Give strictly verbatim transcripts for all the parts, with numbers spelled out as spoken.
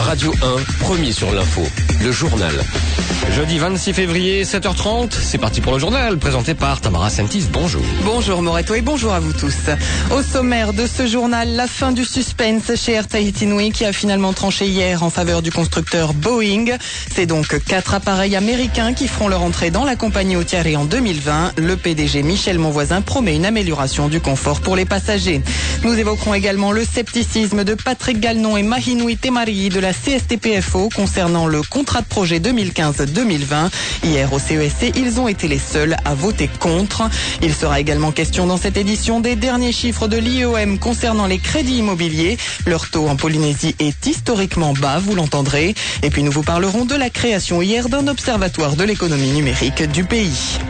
Radio un, premier sur l'info, le journal. Jeudi vingt-six février, sept heures trente, c'est parti pour le journal, présenté par Tamara Sentis. Bonjour. Bonjour Moreto et bonjour à vous tous. Au sommaire de ce journal, la fin du suspense chez Air Tahiti Nui qui a finalement tranché hier en faveur du constructeur Boeing. C'est donc quatre appareils américains qui feront leur entrée dans la compagnie hôtière en deux mille vingt. Le P D G Michel Monvoisin promet une amélioration du confort pour les passagers. Nous évoquerons également le scepticisme de Patrick Galenon et Mahinui Temari de la C S T P F O concernant le contrat de projet deux mille quinze deux mille vingt. Hier au C E S C, ils ont été les seuls à voter contre. Il sera également question dans cette édition des derniers chiffres de l'I E O M concernant les crédits immobiliers. Leur taux en Polynésie est historiquement bas, vous l'entendrez. Et puis nous vous parlerons de la création hier d'un observatoire de l'économie numérique du pays.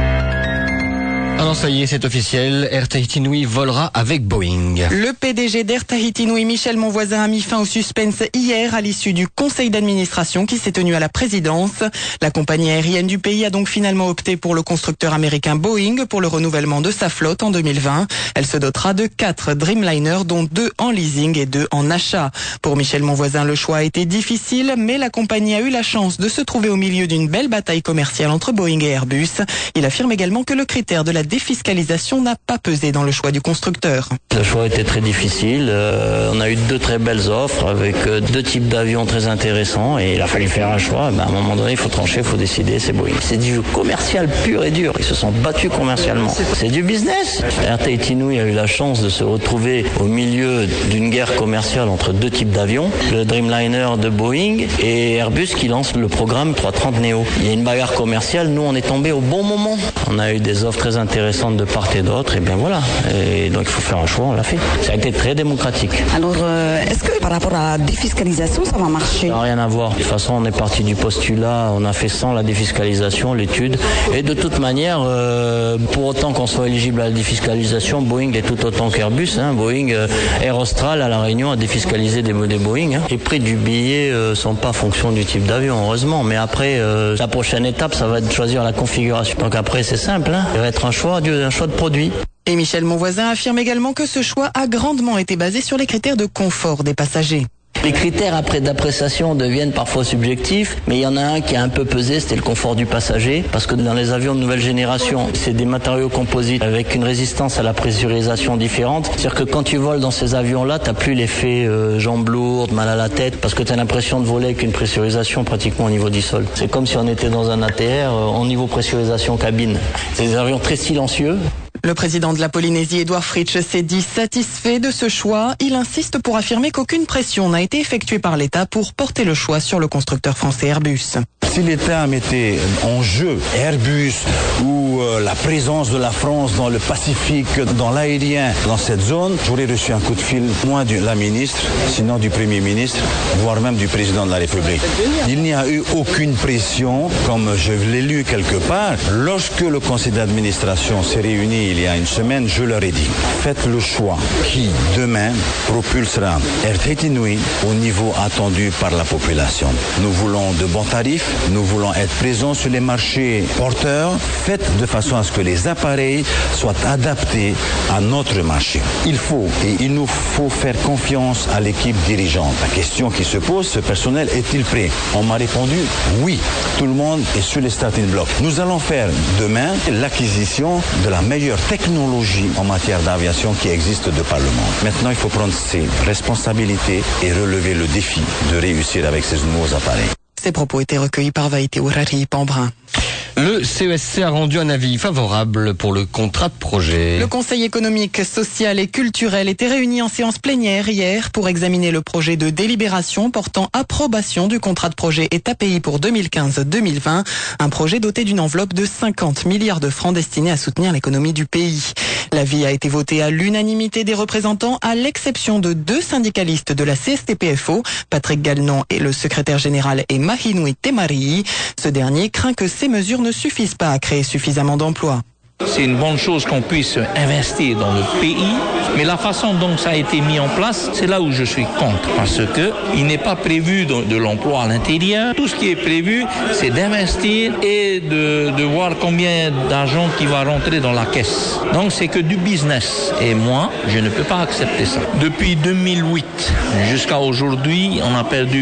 Alors ça y est, c'est officiel, Air Tahiti Nui volera avec Boeing. Le P D G d'Air Tahiti Nui, Michel Monvoisin, a mis fin au suspense hier à l'issue du conseil d'administration qui s'est tenu à la présidence. La compagnie aérienne du pays a donc finalement opté pour le constructeur américain Boeing pour le renouvellement de sa flotte en deux mille vingt. Elle se dotera de quatre Dreamliners, dont deux en leasing et deux en achat. Pour Michel Monvoisin, le choix a été difficile, mais la compagnie a eu la chance de se trouver au milieu d'une belle bataille commerciale entre Boeing et Airbus. Il affirme également que le critère de la défiscalisation n'a pas pesé dans le choix du constructeur. Le choix était très difficile. Euh, on a eu deux très belles offres avec euh, deux types d'avions très intéressants et il a fallu faire un choix. Ben, à un moment donné, il faut trancher, il faut décider, c'est Boeing. C'est du jeu commercial pur et dur. Ils se sont battus commercialement. C'est du business. Air Tahiti Nui a eu la chance de se retrouver au milieu d'une guerre commerciale entre deux types d'avions, le Dreamliner de Boeing et Airbus qui lance le programme trois cent trente Neo. Il y a une bagarre commerciale. Nous, on est tombé au bon moment. On a eu des offres très intéressantes de part et d'autre, et bien voilà. Et donc il faut faire un choix, on l'a fait. Ça a été très démocratique. Alors, euh, est-ce que par rapport à la défiscalisation, ça va marcher? Ça n'a rien à voir. De toute façon, on est parti du postulat, on a fait sans la défiscalisation, l'étude. Et de toute manière, euh, pour autant qu'on soit éligible à la défiscalisation, Boeing est tout autant qu'Airbus. Hein. Boeing, euh, Air Austral à La Réunion a défiscalisé des modèles Boeing. Hein. Les prix du billet ne euh, sont pas en fonction du type d'avion, heureusement. Mais après, euh, la prochaine étape, ça va être de choisir la configuration. Donc après, c'est simple. Hein. Il va être un choix, un choix de produit. Et Michel Monvoisin affirme également que ce choix a grandement été basé sur les critères de confort des passagers. Les critères après d'appréciation deviennent parfois subjectifs, mais il y en a un qui a un peu pesé, c'était le confort du passager, parce que dans les avions de nouvelle génération, c'est des matériaux composites avec une résistance à la pressurisation différente. C'est-à-dire que quand tu voles dans ces avions-là, t'as plus l'effet euh, jambes lourdes, mal à la tête, parce que t'as l'impression de voler avec une pressurisation pratiquement au niveau du sol. C'est comme si on était dans un A T R euh, au niveau pressurisation cabine. C'est des avions très silencieux. Le président de la Polynésie, Édouard Fritsch, s'est dit satisfait de ce choix. Il insiste pour affirmer qu'aucune pression n'a été effectuée par l'État pour porter le choix sur le constructeur français Airbus. Si l'État mettait en jeu Airbus ou euh, la présence de la France dans le Pacifique, dans l'aérien, dans cette zone, j'aurais reçu un coup de fil, moins de la ministre, sinon du Premier ministre, voire même du Président de la République. Il n'y a eu aucune pression, comme je l'ai lu quelque part. Lorsque le conseil d'administration s'est réuni il y a une semaine, je leur ai dit, faites le choix qui, demain, propulsera Air Tahiti Nui au niveau attendu par la population. Nous voulons de bons tarifs, nous voulons être présents sur les marchés porteurs. Faites de façon à ce que les appareils soient adaptés à notre marché. Il faut et il nous faut faire confiance à l'équipe dirigeante. La question qui se pose, ce personnel est-il prêt? On m'a répondu oui. Tout le monde est sur les starting blocks. Nous allons faire demain l'acquisition de la meilleure technologie en matière d'aviation qui existe de par le monde. Maintenant, il faut prendre ses responsabilités et relever le défi de réussir avec ces nouveaux appareils. Ces propos étaient recueillis par Vaïté Ourari Pambrin. Le C E S C a rendu un avis favorable pour le contrat de projet. Le Conseil économique, social et culturel était réuni en séance plénière hier pour examiner le projet de délibération portant approbation du contrat de projet État Pays pour deux mille quinze deux mille vingt. Un projet doté d'une enveloppe de cinquante milliards de francs destinés à soutenir l'économie du pays. L'avis a été voté à l'unanimité des représentants, à l'exception de deux syndicalistes de la C S T P F O, Patrick Galenon et le secrétaire général et Mahinui Temari. Ce dernier craint que ces mesures ne suffisent pas à créer suffisamment d'emplois. C'est une bonne chose qu'on puisse investir dans le pays, mais la façon dont ça a été mis en place, c'est là où je suis contre, parce que il n'est pas prévu de, de l'emploi à l'intérieur. Tout ce qui est prévu, c'est d'investir et de, de voir combien d'argent qui va rentrer dans la caisse. Donc c'est que du business. Et moi, je ne peux pas accepter ça. Depuis deux mille huit jusqu'à aujourd'hui, on a perdu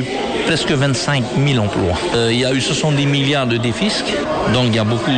presque vingt-cinq mille emplois. Euh, il y a eu soixante-dix milliards de défisques, donc il y a beaucoup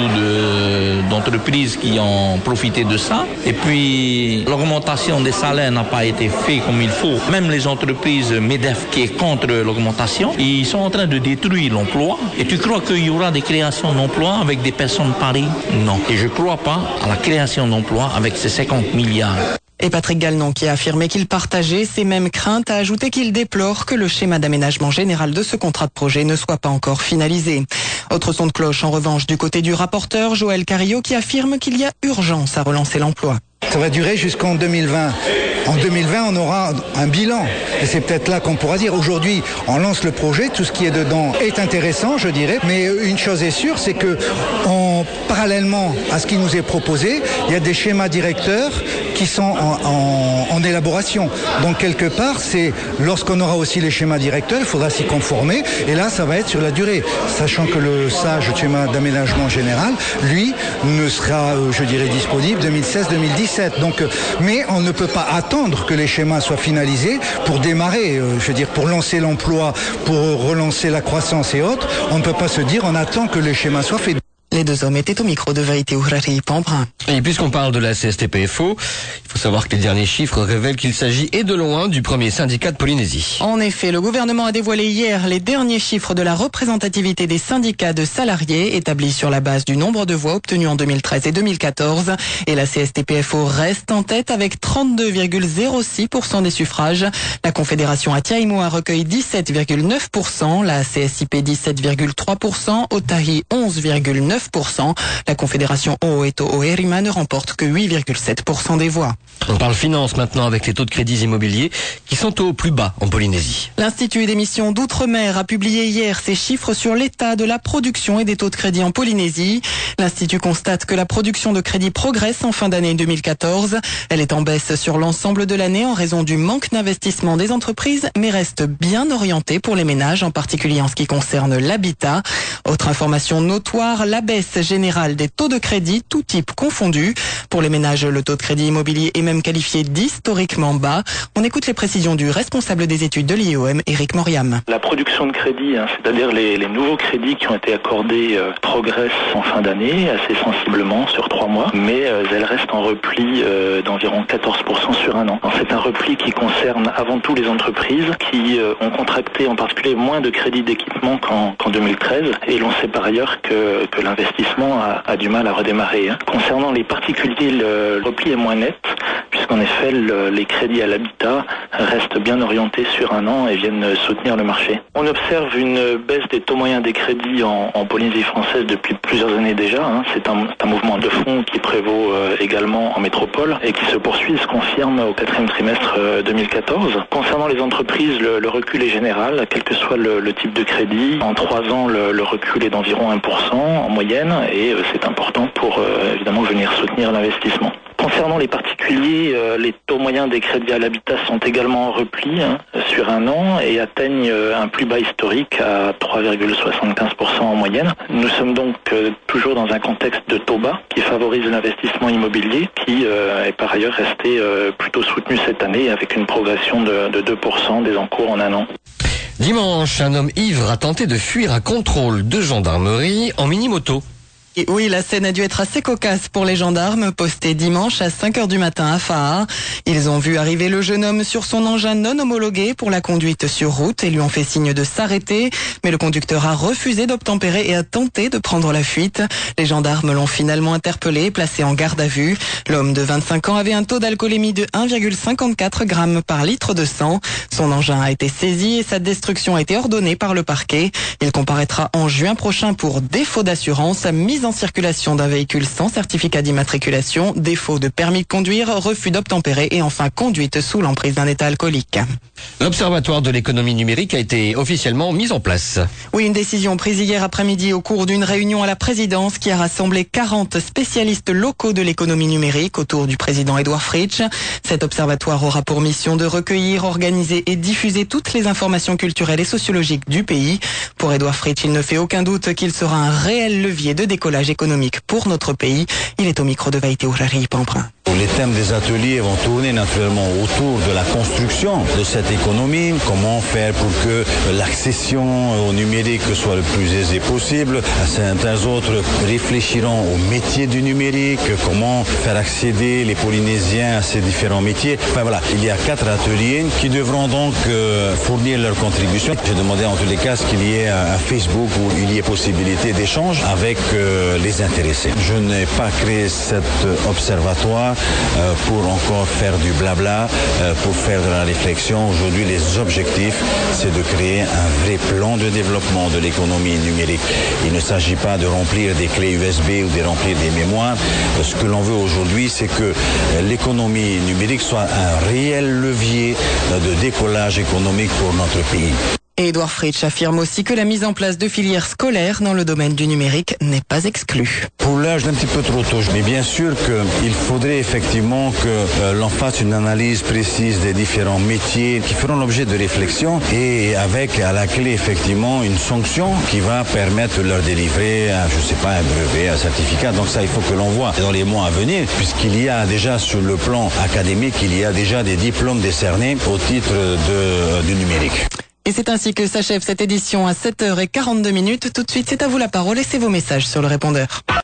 de, d'entreprises qui ont profité de ça. Et puis l'augmentation des salaires n'a pas été faite comme il faut. Même les entreprises MEDEF qui est contre l'augmentation, ils sont en train de détruire l'emploi. Et tu crois qu'il y aura des créations d'emplois avec des personnes pareilles? Non. Et je ne crois pas à la création d'emplois avec ces cinquante milliards. Et Patrick Gallnon, qui a affirmé qu'il partageait ces mêmes craintes, a ajouté qu'il déplore que le schéma d'aménagement général de ce contrat de projet ne soit pas encore finalisé. Autre son de cloche, en revanche, du côté du rapporteur Joël Carillo, qui affirme qu'il y a urgence à relancer l'emploi. Ça va durer jusqu'en deux mille vingt. En deux mille vingt, on aura un bilan. Et c'est peut-être là qu'on pourra dire. Aujourd'hui, on lance le projet. Tout ce qui est dedans est intéressant, je dirais. Mais une chose est sûre, c'est que en, parallèlement à ce qui nous est proposé, il y a des schémas directeurs qui sont en, en, en élaboration. Donc, quelque part, c'est lorsqu'on aura aussi les schémas directeurs, il faudra s'y conformer. Et là, ça va être sur la durée. Sachant que le SAGE, le schéma d'aménagement général, lui, ne sera, je dirais, disponible deux mille seize deux mille dix-sept. Donc, mais on ne peut pas attendre que les schémas soient finalisés pour démarrer, euh, je veux dire, pour lancer l'emploi, pour relancer la croissance et autres. On ne peut pas se dire on attend que les schémas soient faits. Les deux hommes étaient au micro de Vérité Ourari Pambrin. Et puisqu'on parle de la C S T P F O, il faut savoir que les derniers chiffres révèlent qu'il s'agit et de loin du premier syndicat de Polynésie. En effet, le gouvernement a dévoilé hier les derniers chiffres de la représentativité des syndicats de salariés établis sur la base du nombre de voix obtenues en deux mille treize et deux mille quatorze. Et la C S T P F O reste en tête avec trente-deux virgule zéro six pour cent des suffrages. La Confédération Atiaïmoa recueille dix-sept virgule neuf pour cent, la C S I P dix-sept virgule trois pour cent, Otahi onze virgule neuf pour cent. La Confédération Oeto-Oerima ne remporte que huit virgule sept pour cent des voix. On parle finance maintenant avec les taux de crédits immobiliers qui sont au plus bas en Polynésie. L'Institut d'émission d'Outre-mer a publié hier ses chiffres sur l'état de la production et des taux de crédit en Polynésie. L'Institut constate que la production de crédit progresse en fin d'année deux mille quatorze. Elle est en baisse sur l'ensemble de l'année en raison du manque d'investissement des entreprises, mais reste bien orientée pour les ménages, en particulier en ce qui concerne l'habitat. Autre information notoire, la baisse générale des taux de crédit, tout type confondu. Pour les ménages, le taux de crédit immobilier est même qualifié d'historiquement bas. On écoute les précisions du responsable des études de l'I O M, Éric Moriam. La production de crédit, hein, c'est-à-dire les, les nouveaux crédits qui ont été accordés, euh, progressent en fin d'année assez sensiblement sur trois mois, mais euh, elle reste en repli euh, d'environ quatorze pour cent sur un an. Alors, c'est un repli qui concerne avant tout les entreprises qui euh, ont contracté en particulier moins de crédits d'équipement qu'en, qu'en deux mille treize, et l'on sait par ailleurs que, que l'investissement a, a du mal à redémarrer. Hein. Concernant les particuliers, le, le repli est moins net, puisqu'en effet le, les crédits à l'habitat restent bien orientés sur un an et viennent soutenir le marché. On observe une baisse des taux moyens des crédits en, en Polynésie française depuis plusieurs années déjà. Hein. C'est un, un mouvement de fond qui prévaut euh, également en métropole et qui se poursuit et se confirme au quatrième trimestre euh, deux mille quatorze. Concernant les entreprises, le, le recul est général, quel que soit le, le type de crédit. En trois ans, le, le recul est d'environ un pour cent en moyenne et euh, c'est important pour euh, évidemment venir soutenir l'investissement. Concernant les particuliers, euh, les taux moyens des crédits à l'habitat sont également en repli hein, sur un an et atteignent euh, un plus bas historique à trois virgule soixante-quinze pour cent en moyenne. Nous sommes donc euh, toujours dans un contexte de taux bas qui favorise l'investissement immobilier qui euh, est par ailleurs resté euh, plutôt soutenu cette année avec une progression de, de deux pour cent des encours en un an. Dimanche, un homme ivre a tenté de fuir un contrôle de gendarmerie en mini-moto. Et oui, la scène a dû être assez cocasse pour les gendarmes, postés dimanche à cinq heures du matin à Faha. Ils ont vu arriver le jeune homme sur son engin non homologué pour la conduite sur route et lui ont fait signe de s'arrêter. Mais le conducteur a refusé d'obtempérer et a tenté de prendre la fuite. Les gendarmes l'ont finalement interpellé et placé en garde à vue. L'homme de vingt-cinq ans avait un taux d'alcoolémie de un virgule cinquante-quatre grammes par litre de sang. Son engin a été saisi et sa destruction a été ordonnée par le parquet. Il comparaîtra en juin prochain pour défaut d'assurance, mise en circulation d'un véhicule sans certificat d'immatriculation, défaut de permis de conduire, refus d'obtempérer et enfin conduite sous l'emprise d'un état alcoolique. L'Observatoire de l'économie numérique a été officiellement mis en place. Oui, une décision prise hier après-midi au cours d'une réunion à la présidence qui a rassemblé quarante spécialistes locaux de l'économie numérique autour du président Édouard Fritsch. Cet observatoire aura pour mission de recueillir, organiser et diffuser toutes les informations culturelles et sociologiques du pays. Pour Pour Édouard Fritsch, il ne fait aucun doute qu'il sera un réel levier de décollage économique pour notre pays. Il est au micro de Vaïté Oujari-Pamprin. Les thèmes des ateliers vont tourner naturellement autour de la construction de cette économie. Comment faire pour que l'accession au numérique soit le plus aisée possible. Certains autres réfléchiront au métier du numérique. Comment faire accéder les Polynésiens à ces différents métiers. Enfin voilà, il y a quatre ateliers qui devront donc euh, fournir leur contribution. J'ai demandé en tous les cas qu'il y ait un Facebook où il y ait possibilité d'échange avec euh, les intéressés. Je n'ai pas créé cet observatoire euh, pour encore faire du blabla, euh, pour faire de la réflexion. Aujourd'hui, les objectifs, c'est de créer un vrai plan de développement de l'économie numérique. Il ne s'agit pas de remplir des clés U S B ou de remplir des mémoires. Ce que l'on veut aujourd'hui, c'est que l'économie numérique soit un réel levier de décollage économique pour notre pays. Et Édouard Fritsch affirme aussi que la mise en place de filières scolaires dans le domaine du numérique n'est pas exclue. Pour l'âge, un petit peu trop tôt. Mais bien sûr qu'il faudrait effectivement que euh, l'on fasse une analyse précise des différents métiers qui feront l'objet de réflexion et avec à la clé effectivement une sanction qui va permettre de leur délivrer, un, je sais pas, un brevet, un certificat. Donc ça, il faut que l'on voit dans les mois à venir, puisqu'il y a déjà sur le plan académique, il y a déjà des diplômes décernés au titre de, du numérique. Et c'est ainsi que s'achève cette édition à sept heures quarante-deux minutes. Tout de suite, c'est à vous la parole et c'est vos messages sur le répondeur.